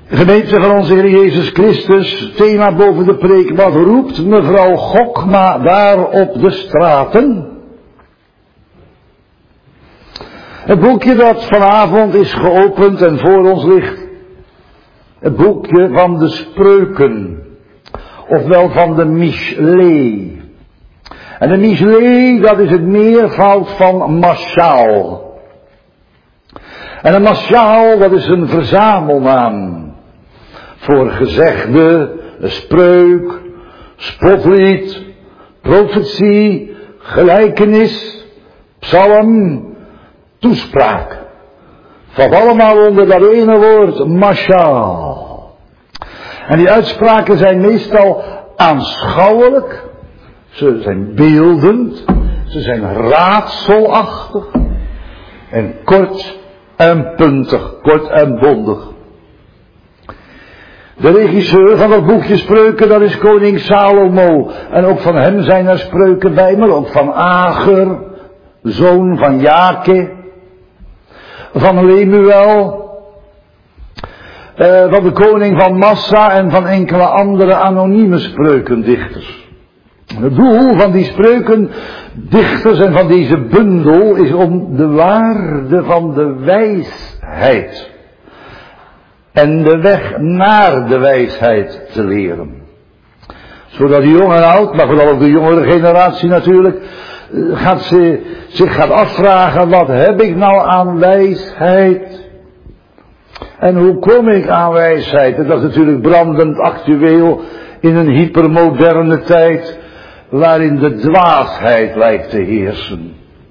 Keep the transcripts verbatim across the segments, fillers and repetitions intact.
Gemeente van onze Heer Jezus Christus, thema boven de preek, wat roept mevrouw Gokma daar op de straten? Het boekje dat vanavond is geopend en voor ons ligt, het boekje van de spreuken, ofwel van de Mishlei. En de Mishlei, dat is het meervoud van Mashal. En een Mashal, dat is een verzamelnaam voor gezegde, spreuk, spotlied, profetie, gelijkenis, psalm, toespraak. Valt allemaal onder dat ene woord, mashal. En die uitspraken zijn meestal aanschouwelijk, ze zijn beeldend, ze zijn raadselachtig en kort en puntig, kort en bondig. De regisseur van dat boekje Spreuken, dat is koning Salomo. En ook van hem zijn er spreuken bij, maar ook van Ager, zoon van Jake, van Lemuel, eh, van de koning van Massa en van enkele andere anonieme spreukendichters. Het doel van die spreukendichters en van deze bundel is om de waarde van de wijsheid en de weg naar de wijsheid te leren. Zodat de jong en oud, maar vooral ook de jongere generatie natuurlijk, gaat ze, zich gaat afvragen, wat heb ik nou aan wijsheid? En hoe kom ik aan wijsheid? En dat is natuurlijk brandend actueel in een hypermoderne tijd, waarin de dwaasheid lijkt te heersen.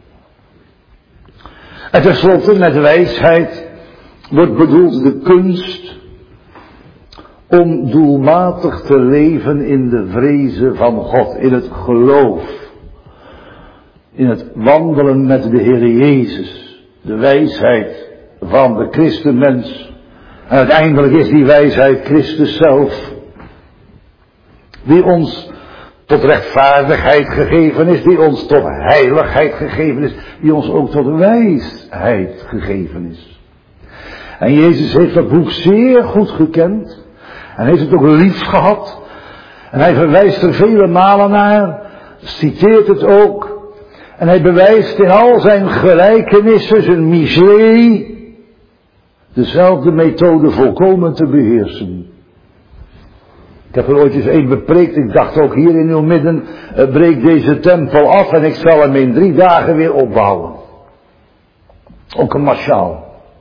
En tenslotte met wijsheid wordt bedoeld de kunst om doelmatig te leven in de vrezen van God, in het geloof, in het wandelen met de Heer Jezus, de wijsheid van de christenmens. En uiteindelijk is die wijsheid Christus zelf, die ons tot rechtvaardigheid gegeven is, die ons tot heiligheid gegeven is, die ons ook tot wijsheid gegeven is. En Jezus heeft dat boek zeer goed gekend. En heeft het ook lief gehad. En hij verwijst er vele malen naar. Citeert het ook. En hij bewijst in al zijn gelijkenissen, zijn Mishlei, dezelfde methode volkomen te beheersen. Ik heb er ooit eens één bepreekt. Ik dacht ook hier in uw midden, uh, breek deze tempel af en ik zal hem in drie dagen weer opbouwen. Ook een mashal.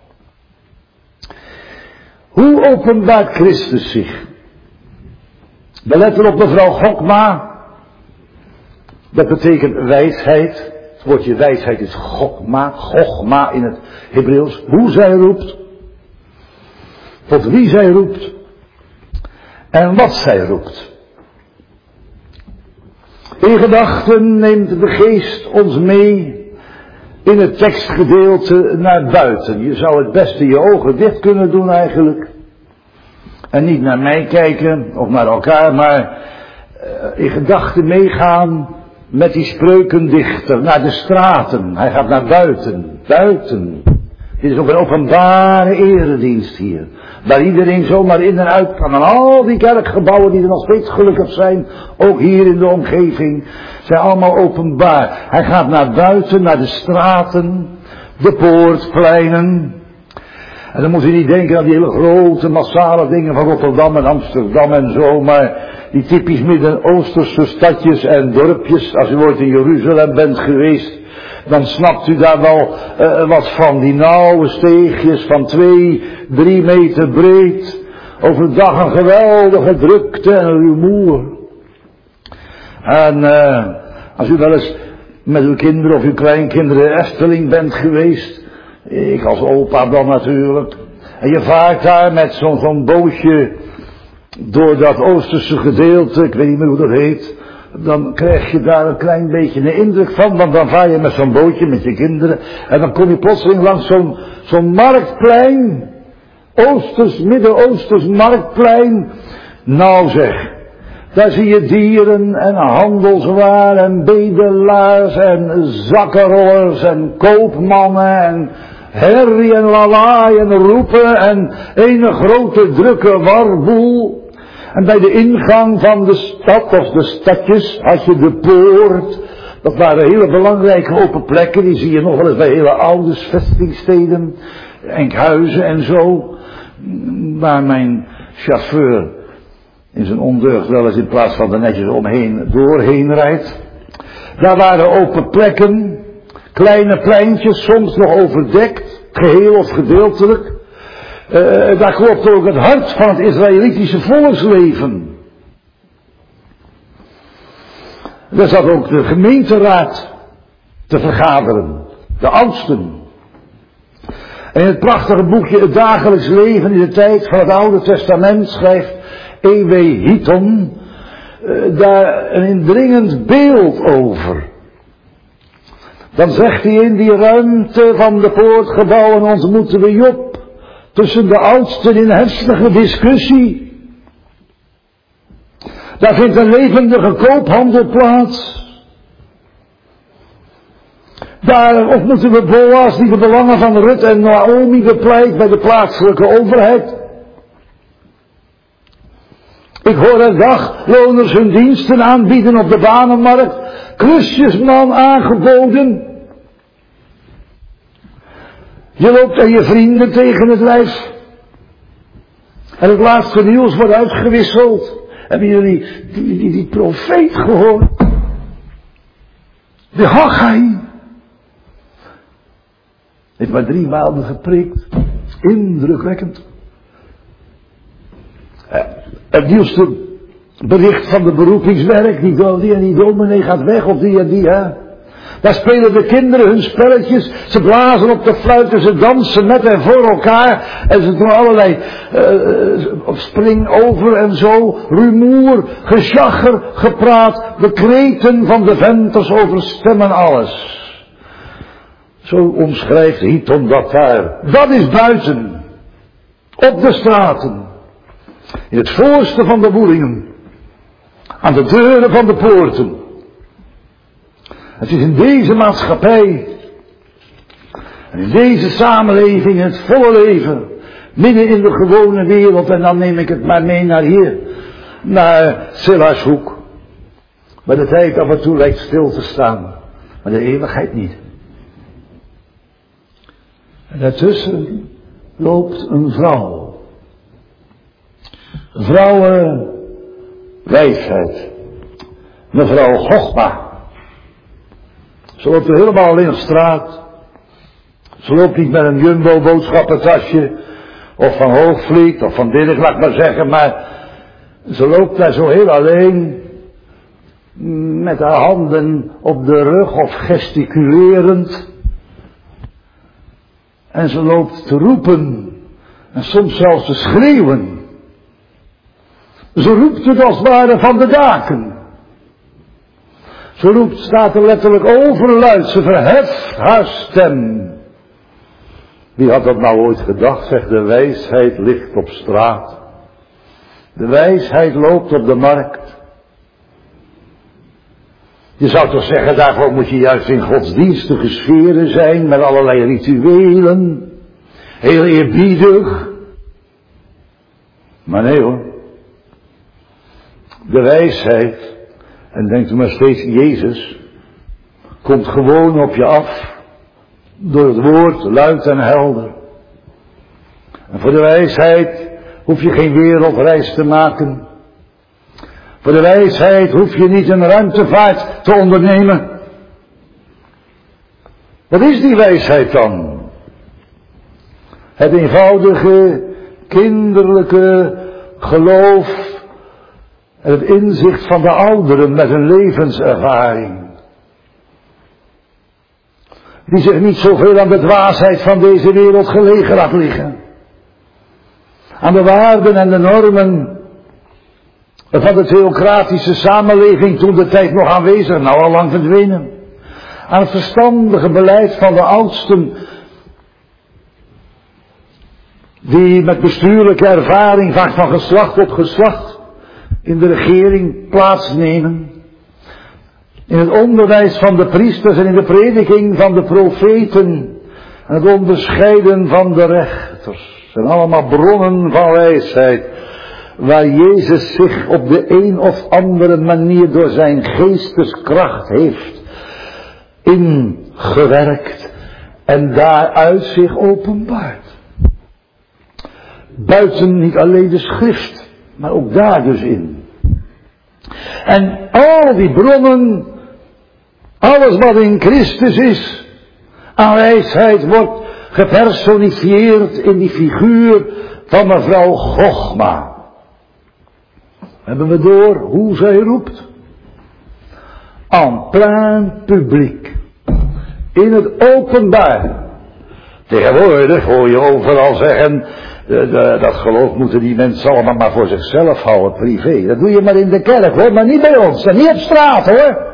Hoe openbaart Christus zich? We letten op mevrouw Gokma. Dat betekent wijsheid. Het woordje wijsheid is Gokma. Gokma in het Hebreeuws. Hoe zij roept. Tot wie zij roept. En wat zij roept. In gedachten neemt de geest ons mee in het tekstgedeelte naar buiten. Je zou het beste je ogen dicht kunnen doen eigenlijk. En niet naar mij kijken of naar elkaar, maar uh, in gedachten meegaan met die spreukendichter naar de straten. Hij gaat naar buiten, buiten. Dit is ook een openbare eredienst hier. Waar iedereen zomaar in en uit kan. En al die kerkgebouwen die er nog steeds gelukkig zijn, ook hier in de omgeving, zijn allemaal openbaar. Hij gaat naar buiten, naar de straten, de poortpleinen. En dan moet u niet denken aan die hele grote, massale dingen van Rotterdam en Amsterdam en zo, maar die typisch Midden-Oosterse stadjes en dorpjes. Als u ooit in Jeruzalem bent geweest, dan snapt u daar wel uh, wat van. Die nauwe steegjes van twee, drie meter breed. Overdag een geweldige drukte en rumoer. En uh, als u wel eens met uw kinderen of uw kleinkinderen in Efteling bent geweest. Ik als opa dan natuurlijk. En je vaart daar met zo'n zo'n bootje door dat Oosterse gedeelte. Ik weet niet meer hoe dat heet. Dan krijg je daar een klein beetje een indruk van. Want dan vaar je met zo'n bootje met je kinderen. En dan kom je plotseling langs zo'n, zo'n marktplein. Oosters, Midden-Oosters marktplein. Nou zeg. Daar zie je dieren en handelswaar en bedelaars en zakkenrollers en koopmannen en herrie en lawaai en roepen en een grote drukke warboel. En bij de ingang van de stad of de stadjes had je de poort. Dat waren hele belangrijke open plekken, die zie je nog wel eens bij hele oude vestingsteden, Enkhuizen en zo. Waar mijn chauffeur in zijn ondeugd wel eens in plaats van er netjes omheen doorheen rijdt. Daar waren open plekken, kleine pleintjes, soms nog overdekt, geheel of gedeeltelijk. Uh, daar klopt ook het hart van het Israëlitische volksleven. Daar zat ook de gemeenteraad te vergaderen, de oudsten. En het prachtige boekje Het dagelijks leven in de tijd van het Oude Testament schrijft E W Hitton uh, daar een indringend beeld over. Dan zegt hij: in die ruimte van de poortgebouwen ontmoeten we Job. Tussen de oudsten in heftige discussie. Daar vindt een levendige koophandel plaats. Daar ontmoeten we Boas die de belangen van Rut en Naomi bepleit bij de plaatselijke overheid. Ik hoor er dagloners hun diensten aanbieden op de banenmarkt. Klusjesman aangeboden. Je loopt aan je vrienden tegen het lijf. En het laatste nieuws wordt uitgewisseld. Hebben jullie die, die, die, die profeet gehoord? De Haggai. Heeft maar drie maanden gepreekt. Indrukwekkend. Het nieuwste bericht van de beroepingswerk. Die, die en die dominee gaat weg of die en die. Hè? Daar spelen de kinderen hun spelletjes. Ze blazen op de fluit en ze dansen met en voor elkaar. En ze doen allerlei uh, spring over en zo. Rumoer, gesjagger, gepraat. De kreten van de venters overstemmen alles. Zo omschrijft Hitton dat daar. Dat is buiten. Op de straten. In het voorste van de woelingen. Aan de deuren van de poorten. Het is in deze maatschappij. En in deze samenleving het volle leven. Midden in de gewone wereld. En dan neem ik het maar mee naar hier. Naar Silashoek. Waar de tijd af en toe lijkt stil te staan. Maar de eeuwigheid niet. En daartussen loopt een vrouw. Vrouwenwijsheid. Mevrouw Gochma. Ze loopt er helemaal alleen op straat. Ze loopt niet met een Jumbo boodschappentasje. Of van Hoogvliet. Of van Dirk, laat ik maar zeggen. Maar ze loopt daar zo heel alleen. Met haar handen op de rug of gesticulerend. En ze loopt te roepen. En soms zelfs te schreeuwen. Ze roept het als het ware van de daken. Ze roept, staat er letterlijk overluid. Ze verheft haar stem. Wie had dat nou ooit gedacht? Zegt, de wijsheid ligt op straat. De wijsheid loopt op de markt. Je zou toch zeggen, daarvoor moet je juist in godsdienstige sferen zijn. Met allerlei rituelen. Heel eerbiedig. Maar nee hoor. De wijsheid. En denkt u maar steeds, Jezus komt gewoon op je af. Door het woord, luid en helder. En voor de wijsheid hoef je geen wereldreis te maken. Voor de wijsheid hoef je niet een ruimtevaart te ondernemen. Wat is die wijsheid dan? Het eenvoudige, kinderlijke geloof en het inzicht van de ouderen met hun levenservaring. Die zich niet zoveel aan de dwaasheid van deze wereld gelegen laat liggen. Aan de waarden en de normen van de theocratische samenleving toen de tijd nog aanwezig, nou al lang verdwenen. Aan het verstandige beleid van de oudsten, die met bestuurlijke ervaring vaak van geslacht op geslacht in de regering plaatsnemen. In het onderwijs van de priesters en in de prediking van de profeten En het onderscheiden van de rechters zijn allemaal bronnen van wijsheid, waar Jezus zich op de een of andere manier door zijn geesteskracht heeft ingewerkt en daaruit zich openbaart. Buiten niet alleen de schrift, maar ook daar dus in. En al die bronnen, alles wat in Christus is, aan wijsheid wordt gepersonifieerd in die figuur van mevrouw Gochma. Hebben we door hoe zij roept? En plein publiek. In het openbaar. Tegenwoordig hoor je overal zeggen, de, de, dat geloof moeten die mensen allemaal maar voor zichzelf houden, privé. Dat doe je maar in de kerk hoor, maar niet bij ons en niet op straat hoor.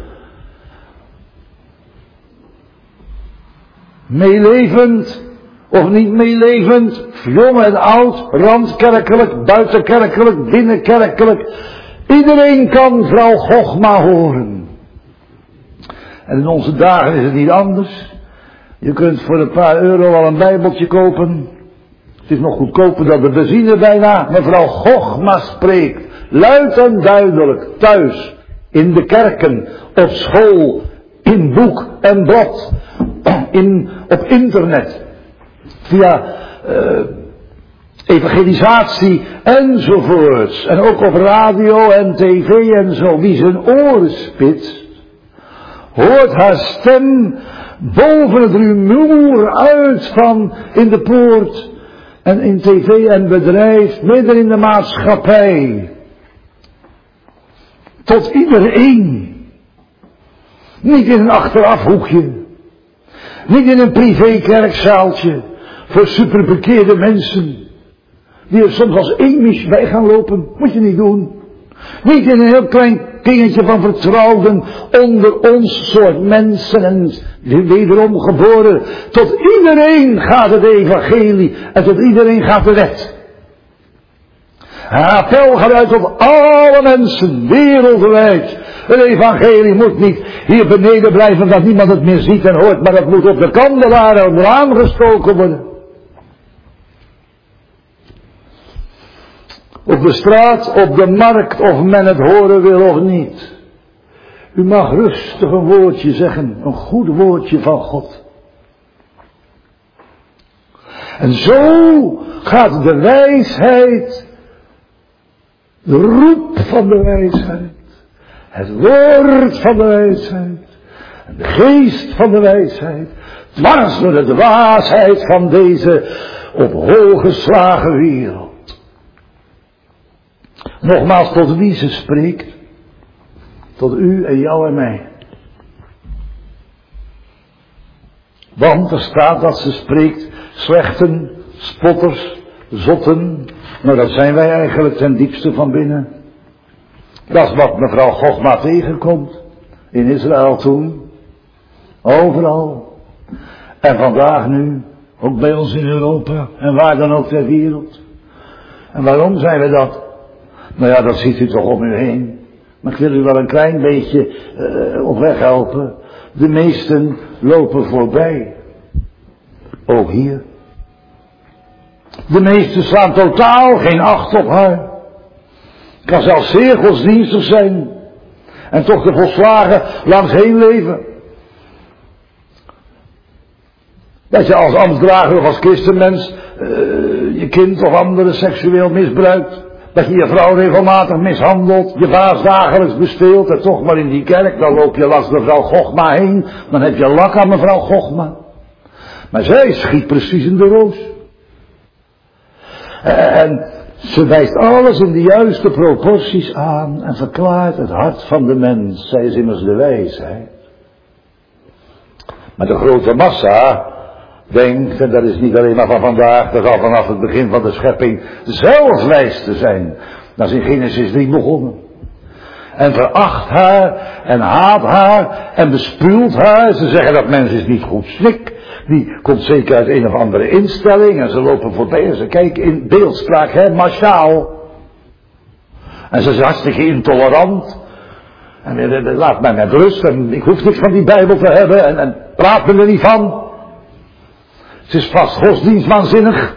Meelevend of niet meelevend, jong en oud, randkerkelijk, buitenkerkelijk, binnenkerkelijk. Iedereen kan vrouw Gochma horen. En in onze dagen is het niet anders. Je kunt voor een paar euro al een bijbeltje kopen. Het is nog goedkoper dan de benzine bijna. Mevrouw Gochma spreekt, luid en duidelijk, thuis, in de kerken, op school, in boek en blad, in, op internet, via uh, evangelisatie enzovoorts. En ook op radio en tv en zo. Wie zijn oren spitst, hoort haar stem boven het rumoer uit van in de poort en in tv en bedrijf, midden in de maatschappij. Tot iedereen. Niet in een achterafhoekje. Niet in een privékerkzaaltje voor superbekeerde mensen. Die er soms als eenmies bij gaan lopen. Moet je niet doen. Niet in een heel klein kringetje van vertrouwden onder ons soort mensen en wederom geboren. Tot iedereen gaat het evangelie en tot iedereen gaat de wet. Een appel gaat uit tot alle mensen, wereldwijd. Het evangelie moet niet hier beneden blijven dat niemand het meer ziet en hoort, maar dat moet op de kandelaar onder aangestoken worden. Op de straat, op de markt, of men het horen wil of niet. U mag rustig een woordje zeggen, een goed woordje van God. En zo gaat de wijsheid, de roep van de wijsheid, het woord van de wijsheid, en de geest van de wijsheid, dwars door de dwaasheid van deze op hol geslagen wereld. Nogmaals, tot wie ze spreekt, tot u en jou en mij. Want er staat dat ze spreekt slechten, spotters, zotten. Nou, dat zijn wij eigenlijk ten diepste van binnen. Dat is wat mevrouw Gochma tegenkomt. In Israël toen. Overal. En vandaag nu. Ook bij ons in Europa. En waar dan ook ter wereld. En waarom zijn we dat? Nou ja, dat ziet u toch om u heen. Maar ik wil u wel een klein beetje uh, op weg helpen. De meesten lopen voorbij. Ook hier. De meesten slaan totaal geen acht op haar. Kan zelfs zeer godsdienstig zijn. En toch de volslagen langs heen leven. Dat je als ambtsdrager of als christenmens uh, je kind of anderen seksueel misbruikt. Dat je je vrouw regelmatig mishandelt, je vaas dagelijks besteelt en toch maar in die kerk, dan loop je langs mevrouw Gochma heen, dan heb je lak aan mevrouw Gochma. Maar zij schiet precies in de roos. En ze wijst alles in de juiste proporties aan en verklaart het hart van de mens. Zij is immers de wijsheid. Maar de grote massa denkt, en dat is niet alleen maar van vandaag, dat al vanaf het begin van de schepping zelf wijs te zijn. Dat is in Genesis drie begonnen. En veracht haar en haat haar en bespuwt haar. Ze zeggen dat mens is niet goed snik. Die komt zeker uit een of andere instelling en ze lopen voorbij en ze kijken in beeldspraak, hè, massaal. En ze is hartstikke intolerant. En laat mij met rust en ik hoef niks van die Bijbel te hebben en, en praat me er niet van. Het is vast godsdienstwaanzinnig.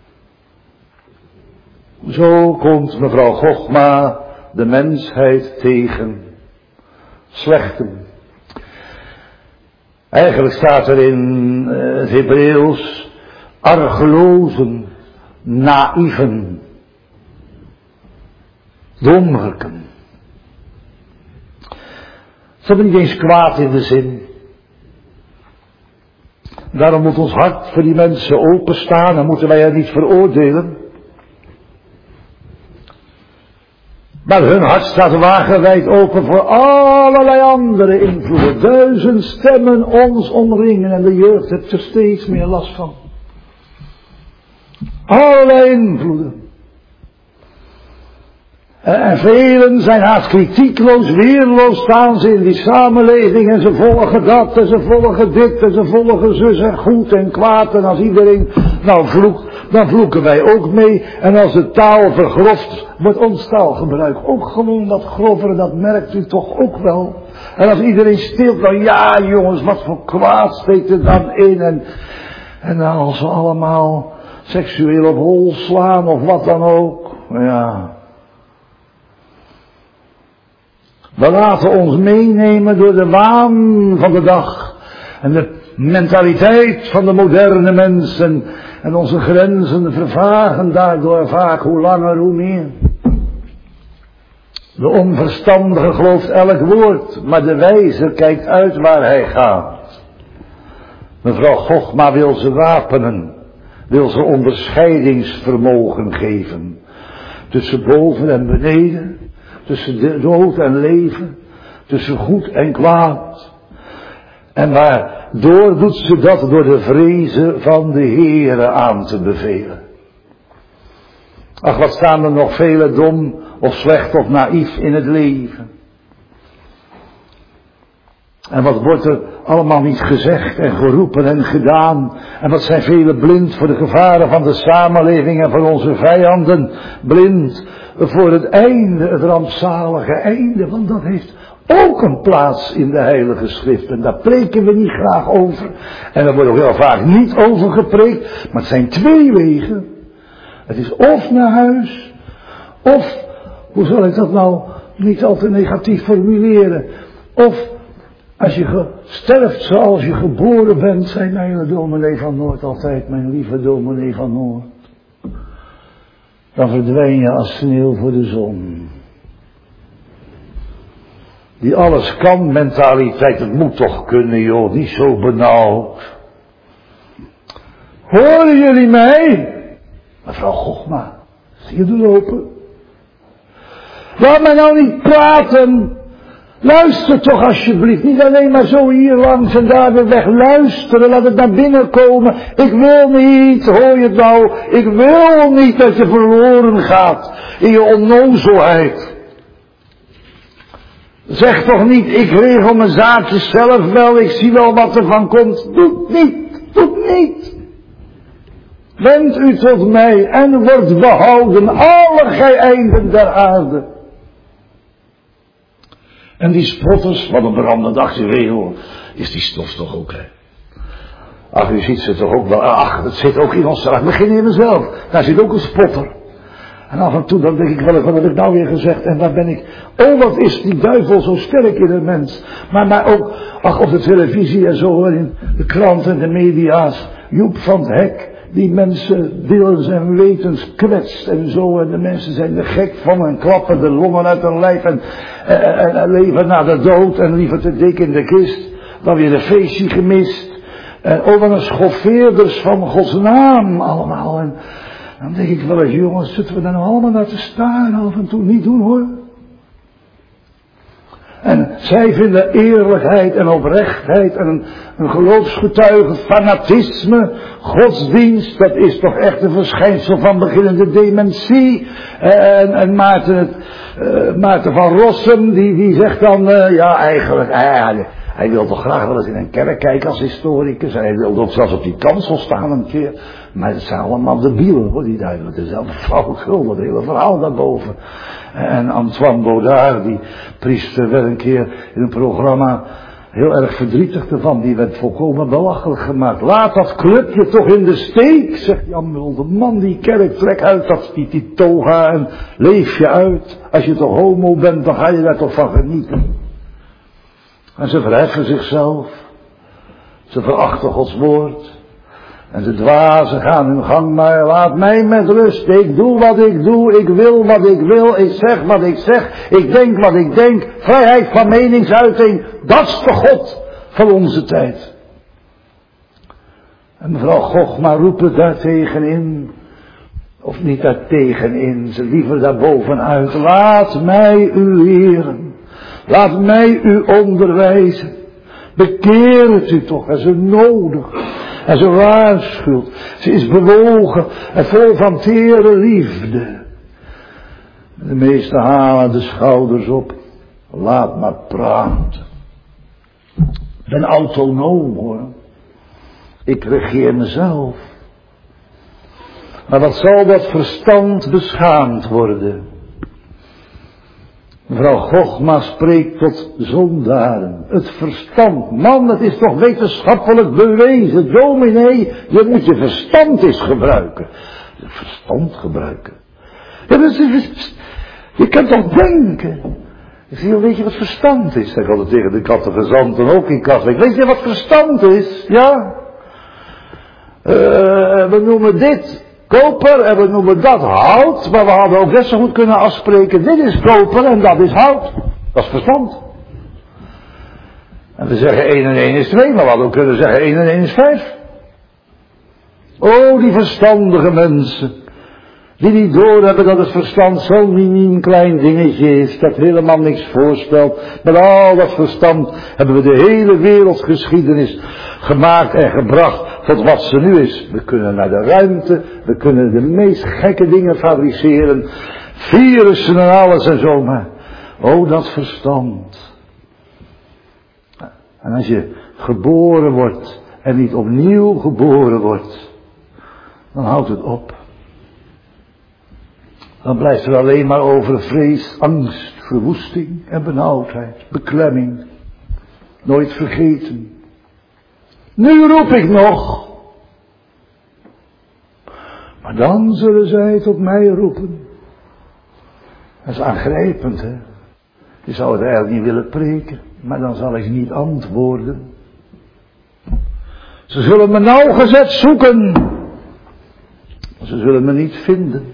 Zo komt mevrouw Gochma de mensheid tegen. Slechten. Eigenlijk staat er in het Hebreeuws argelozen, naïven, dommerken. Ze hebben niet eens kwaad in de zin. Daarom moet ons hart voor die mensen openstaan en moeten wij hen niet veroordelen. Maar hun hart staat wagenwijd open voor allerlei andere invloeden. Duizend stemmen ons omringen en de jeugd heeft er steeds meer last van. Allerlei invloeden. En velen zijn haast kritiekloos, weerloos staan ze in die samenleving en ze volgen dat en ze volgen dit en ze volgen zus en goed en kwaad. En als iedereen nou vloekt, dan vloeken wij ook mee. En als de taal vergroft, wordt ons taalgebruik ook gewoon wat grover, dat merkt u toch ook wel. En als iedereen stilt, dan ja jongens, wat voor kwaad steekt er dan in. En, en dan als we allemaal seksueel op hol slaan of wat dan ook, ja... We laten ons meenemen door de waan van de dag. En de mentaliteit van de moderne mensen. En onze grenzen vervagen daardoor vaak hoe langer hoe meer. De onverstandige gelooft elk woord. Maar de wijze kijkt uit waar hij gaat. Mevrouw Gochma wil ze wapenen. Wil ze onderscheidingsvermogen geven. Tussen boven en beneden. Tussen dood en leven. Tussen goed en kwaad. En waardoor doet ze dat door de vrezen van de Heere aan te bevelen. Ach, wat staan er nog vele dom of slecht of naïef in het leven. En wat wordt er allemaal niet gezegd en geroepen en gedaan. En wat zijn velen blind voor de gevaren van de samenleving en van onze vijanden. Blind voor het einde, het rampzalige einde. Want dat heeft ook een plaats in de Heilige Schrift. En daar preken we niet graag over. En daar wordt ook heel vaak niet over gepreekt. Maar het zijn twee wegen. Het is of naar huis. Of, hoe zal ik dat nou niet al te negatief formuleren. Of... Als je sterft zoals je geboren bent, zei mijn dominee van Noord altijd, mijn lieve dominee van Noord. Dan verdwijn je als sneeuw voor de zon. Die alles kan mentaliteit, het moet toch kunnen joh, niet zo benauwd. Horen jullie mij? Mevrouw Gochma, zie je er lopen? Laat mij nou niet praten. Luister toch alsjeblieft, niet alleen maar zo hier langs en daar weer weg, luisteren, laat het naar binnen komen. Ik wil niet, hoor je het nou, ik wil niet dat je verloren gaat in je onnozelheid. Zeg toch niet, ik regel mijn zaakjes zelf wel, ik zie wel wat er van komt. Doe het niet, doe het niet. Wend u tot mij en wordt behouden alle gij einden der aarde. En die spotters, wat een brandend actueel, is die stof toch ook, hè. Ach, u ziet ze toch ook wel, ach, het zit ook in onszelf, begin in mezelf. Daar zit ook een spotter. En af en toe dan denk ik wel, wat heb ik nou weer gezegd en waar ben ik, oh wat is die duivel zo sterk in een mens. Maar, maar ook, ach, op de televisie en zo, in de kranten en de media's, Joep van het Hek, die mensen willens en wetens kwetst en zo. En de mensen zijn er gek van en klappen de longen uit hun lijf en, en, en, en leven naar de dood en liever te dik in de kist. Dan weer een feestje gemist. En oh wat een schoffeerders van Gods naam allemaal. En dan denk ik wel eens, jongens, zitten we daar nou allemaal naar te staren af en toe? Niet doen hoor. En zij vinden eerlijkheid en oprechtheid en een, een geloofsgetuige, fanatisme, godsdienst, dat is toch echt een verschijnsel van beginnende dementie. En, en Maarten, uh, Maarten van Rossum, die, die zegt dan, uh, ja eigenlijk, uh, hij, hij wil toch graag wel eens in een kerk kijken als historicus. En hij wil ook zelfs op die kansel staan een keer. Maar het zijn allemaal debielen hoor, die duiven. Het is zelf flauwekul, dat hele verhaal daarboven. En Antoine Baudard, die priester, werd een keer in een programma heel erg verdrietig ervan. Die werd volkomen belachelijk gemaakt. Laat dat clubje toch in de steek, zegt Jan Mulder. Man, die kerk, trek uit dat, die, die toga en leef je uit. Als je toch homo bent, dan ga je daar toch van genieten. En ze verheffen zichzelf. Ze verachten Gods woord. En de dwazen gaan hun gang, maar laat mij met rust. Ik doe wat ik doe, ik wil wat ik wil, ik zeg wat ik zeg, ik denk wat ik denk. Vrijheid van meningsuiting, dat is de God van onze tijd. En mevrouw Gochma roept het daartegen in, of niet daartegen in, ze liever daarbovenuit. Laat mij u leren, laat mij u onderwijzen. Bekeer het u toch, er is een nodig. En ze waarschuwt. Ze is bewogen en vol van tere liefde. De meesten halen de schouders op. Laat maar praten. Ik ben autonoom hoor. Ik regeer mezelf. Maar wat zal dat verstand beschaamd worden? Mevrouw Gochma spreekt tot zondaren. Het verstand. Man, het is toch wetenschappelijk bewezen. Dominee, je moet je verstand eens gebruiken. Je verstand gebruiken. Ja, dus, je kunt toch denken. Ik zeg, weet je wat verstand is? Zeg ik altijd tegen de kattenverzanten ook in Katwijk. Weet je wat verstand is? Ja. Uh, we noemen dit koper en we noemen dat hout, maar we hadden ook net zo goed kunnen afspreken, dit is koper en dat is hout. Dat is verstand. En we zeggen één en één is twee, maar we hadden ook kunnen zeggen één en één is vijf. Oh, die verstandige mensen, die niet doorhebben dat het verstand zo'n miniem klein dingetje is, dat helemaal niks voorstelt. Met al dat verstand hebben we de hele wereldgeschiedenis gemaakt en gebracht tot wat ze nu is. We kunnen naar de ruimte, we kunnen de meest gekke dingen fabriceren, virussen en alles en zo, maar oh, dat verstand. En als je geboren wordt en niet opnieuw geboren wordt, dan houdt het op. Dan blijft er alleen maar over vrees, angst, verwoesting en benauwdheid, beklemming. Nooit vergeten. Nu roep ik nog. Maar dan zullen zij tot mij roepen. Dat is aangrijpend, hè. Je zou het eigenlijk niet willen preken, maar dan zal ik niet antwoorden. Ze zullen me nauwgezet zoeken, maar ze zullen me niet vinden.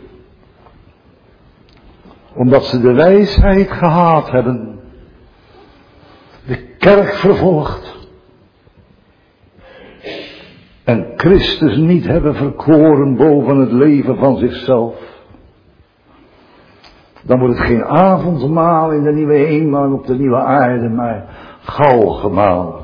Omdat ze de wijsheid gehaat hebben. De kerk vervolgd. En Christus niet hebben verkoren boven het leven van zichzelf. Dan wordt het geen avondmaal in de nieuwe hemel en op de nieuwe aarde, maar galgemaal.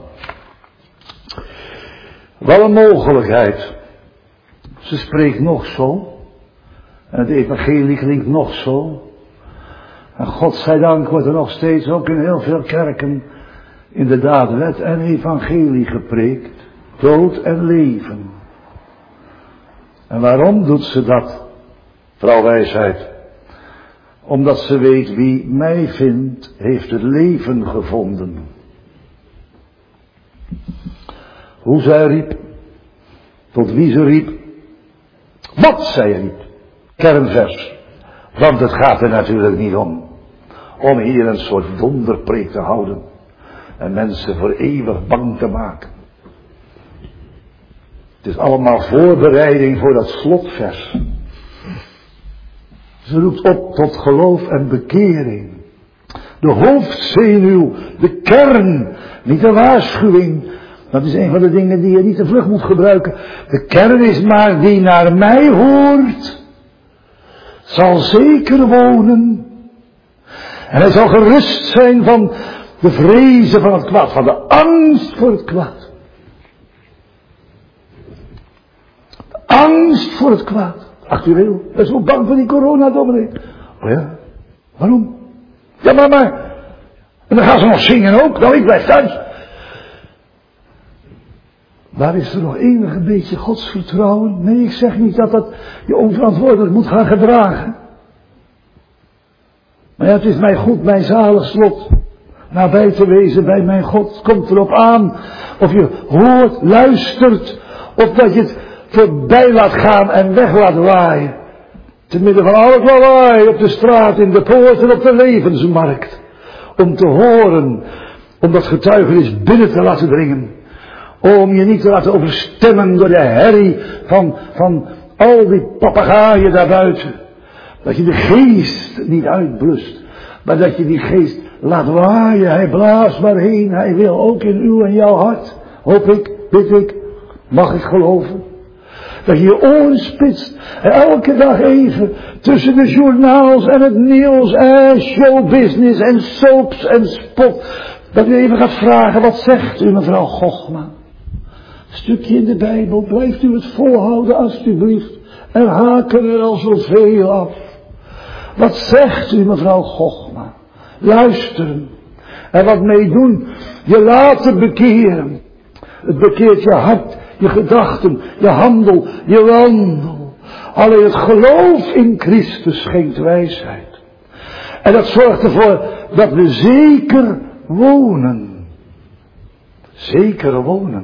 Wel een mogelijkheid. Ze spreekt nog zo. En het evangelie klinkt nog zo. En godzijdank wordt er nog steeds ook in heel veel kerken inderdaad wet en evangelie gepreekt. Dood en leven. En waarom doet ze dat, vrouw wijsheid? Omdat ze weet wie mij vindt, heeft het leven gevonden. Hoe zij riep, tot wie ze riep, wat zij riep. Kernvers. Want het gaat er natuurlijk niet om. Om hier een soort donderpreek te houden. En mensen voor eeuwig bang te maken. Het is allemaal voorbereiding voor dat slotvers. Ze roept op tot geloof en bekering. De hoofdzenuw, de kern, niet de waarschuwing. Dat is een van de dingen die je niet te vlug moet gebruiken. De kern is maar die naar mij hoort, zal zeker wonen. En hij zal gerust zijn van de vrezen van het kwaad, van de angst voor het kwaad. De angst voor het kwaad. Actueel, hij is ook bang voor die corona, dominee. Oh ja, waarom? Ja, maar maar. En dan gaan ze nog zingen ook. Nou, ik blijf thuis. Waar is er nog enig beetje godsvertrouwen? Nee, ik zeg niet dat dat je onverantwoordelijk moet gaan gedragen. Maar ja, het is mij goed, mijn zalig slot. nabij te wezen bij mijn God. Het komt erop aan of je hoort, luistert, of dat je het voorbij laat gaan en weg laat waaien. Te midden van al het lawaai op de straat, in de poort en op de levensmarkt. Om te horen, om dat getuigenis binnen te laten dringen. Om je niet te laten overstemmen door de herrie van, van al die papegaaien daarbuiten. Dat je de geest niet uitblust. Maar dat je die geest laat waaien. Hij blaast maar heen. Hij wil ook in uw en jouw hart. Hoop ik, bid ik, mag ik geloven. Dat je je oren spitst. En elke dag even tussen de journaals en het nieuws en showbusiness en soaps en spot. Dat u even gaat vragen, wat zegt u mevrouw Gochma? Stukje in de Bijbel, blijft u het volhouden alstublieft. Er haken er al zoveel af. Wat zegt u mevrouw Gochma? Luisteren. En wat meedoen. Je laten bekeren. Het bekeert je hart, je gedachten, je handel, je wandel. Alleen het geloof in Christus schenkt wijsheid. En dat zorgt ervoor dat we zeker wonen. Zeker wonen.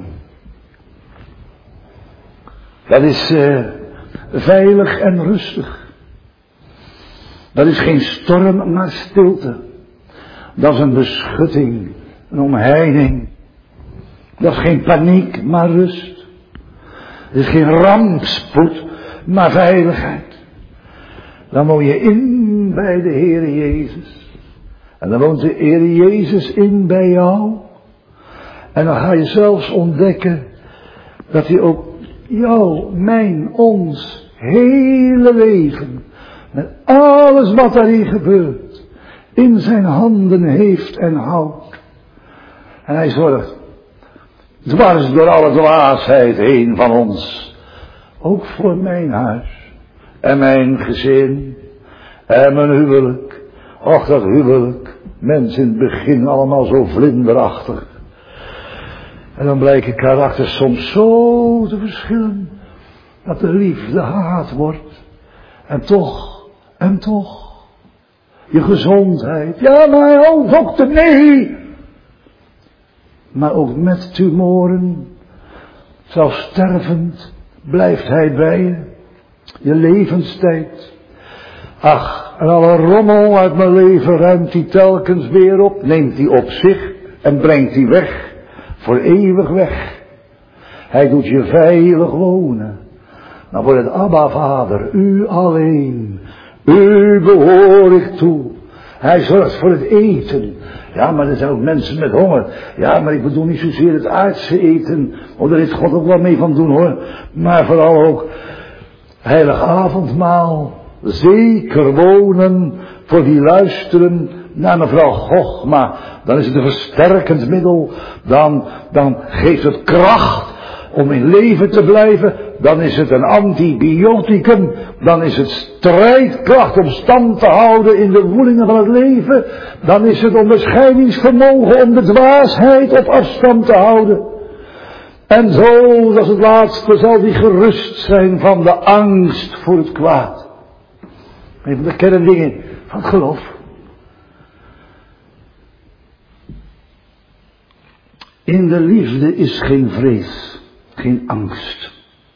Dat is uh, veilig en rustig. Dat is geen storm, maar stilte. Dat is een beschutting, een omheining. Dat is geen paniek, maar rust. Het is geen rampspoed, maar veiligheid. Dan woon je in bij de Heere Jezus. En dan woont de Heere Jezus in bij jou. En dan ga je zelfs ontdekken dat hij ook jou, mijn, ons hele leven, met alles wat daarin gebeurt, in zijn handen heeft en houdt. En hij zorgt dwars door alle dwaasheid heen van ons, ook voor mijn huis en mijn gezin en mijn huwelijk. Och, dat huwelijk, mensen in het begin allemaal zo vlinderachtig. En dan blijken karakters soms zo te verschillen, dat de liefde haat wordt. En toch, en toch, je gezondheid. Ja, maar oh dokter, nee. Maar ook met tumoren, zelfs stervend, blijft hij bij je. Je levenstijd. Ach, en alle rommel uit mijn leven ruimt hij telkens weer op, neemt hij op zich en brengt hij weg. Voor eeuwig weg. Hij doet je veilig wonen. Dan wordt het Abba Vader, u alleen. U behoor ik toe. Hij zorgt voor het eten. Ja, maar er zijn ook mensen met honger. Ja, maar ik bedoel niet zozeer het aardse eten. Oh, daar is God ook wel mee van doen hoor. Maar vooral ook heilig avondmaal. Zeker wonen voor die luisteren naar mevrouw Gochma. Dan is het een versterkend middel. Dan, dan geeft het kracht om in leven te blijven. Dan is het een antibioticum. Dan is het strijdkracht om stand te houden in de woelingen van het leven. Dan is het onderscheidingsvermogen om de dwaasheid op afstand te houden. En zo, dat is het laatste, zal die gerust zijn van de angst voor het kwaad. Een van de kerndingen van het geloof. In de liefde is geen vrees, geen angst.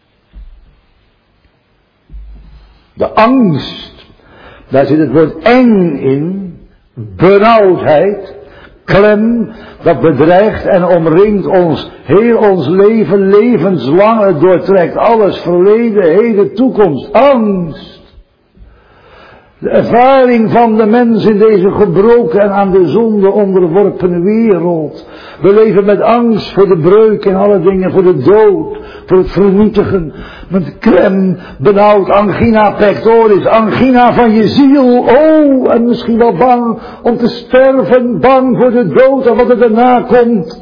De angst, daar zit het woord eng in, benauwdheid, klem, dat bedreigt en omringt ons, heel ons leven, levenslang, het doortrekt alles, verleden, heden, toekomst, angst. De ervaring van de mens in deze gebroken en aan de zonde onderworpen wereld. We leven met angst voor de breuk in alle dingen, voor de dood, voor het vernietigen. Met klem, benauwd, angina pectoris, angina van je ziel. Oh, en misschien wel bang om te sterven, bang voor de dood en wat er daarna komt.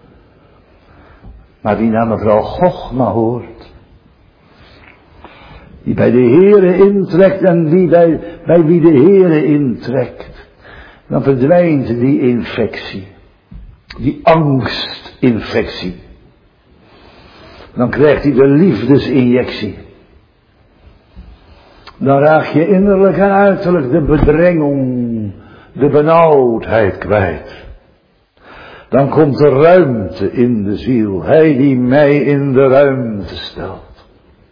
Maar wie naar mevrouw Gochma hoort, die bij de Heere intrekt en die bij, bij wie de Heere intrekt, dan verdwijnt die infectie. Die angstinfectie. Dan krijgt hij de liefdesinjectie. Dan raak je innerlijk en uiterlijk de bedrenging, de benauwdheid kwijt. Dan komt er ruimte in de ziel. Hij die mij in de ruimte stelt.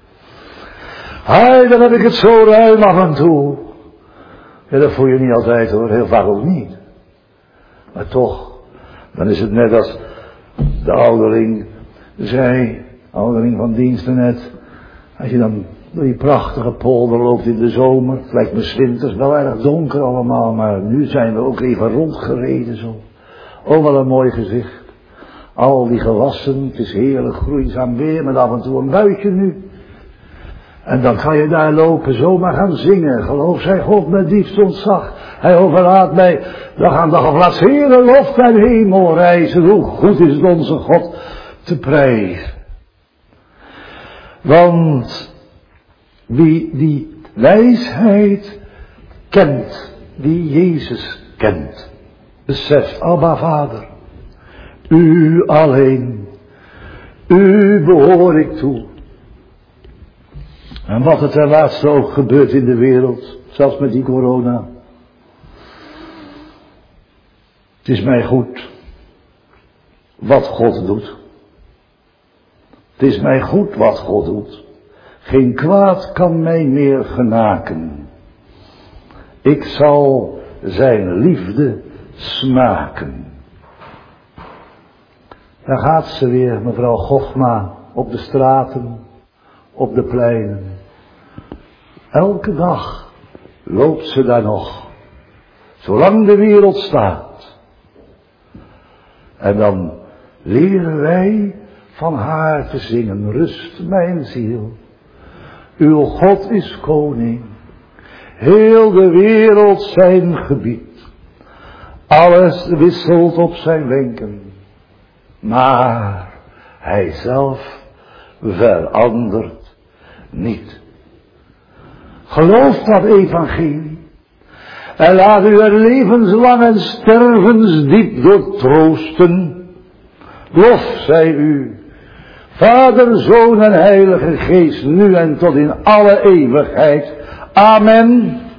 Hij, dan heb ik het zo ruim af en toe. Ja, dat voel je niet altijd hoor, heel vaak ook niet. Maar toch, dan is het net als de ouderling zei, ouderling van diensten net. Als je dan door die prachtige polder loopt in de zomer. Het lijkt me 's winters wel erg donker allemaal, maar nu zijn we ook even rondgereden zo. Oh, wat een mooi gezicht. Al die gewassen, het is heerlijk groeizaam weer, met af en toe een buitje nu. En dan ga je daar lopen, zomaar gaan zingen. Geloof zij God met diepst ontzag. Hij overlaat mij dag aan dag of laat Heere lof naar de hemel reizen. Hoe goed is het onze God te prijzen. Want wie die wijsheid kent, die Jezus kent, beseft, Abba Vader, u alleen, u behoor ik toe. En wat er ten laatste ook gebeurt in de wereld, zelfs met die corona. Het is mij goed wat God doet. Het is mij goed wat God doet. Geen kwaad kan mij meer genaken. Ik zal zijn liefde smaken. Daar gaat ze weer, mevrouw Gochma, op de straten, op de pleinen. Elke dag loopt ze daar nog, zolang de wereld staat. En dan leren wij van haar te zingen, rust mijn ziel. Uw God is koning, heel de wereld zijn gebied. Alles wisselt op zijn wenken, maar hij zelf verandert niet. Geloof dat evangelie en laat u er levenslang en stervensdiep door troosten. Lof zij u, Vader, Zoon en Heilige Geest, nu en tot in alle eeuwigheid. Amen.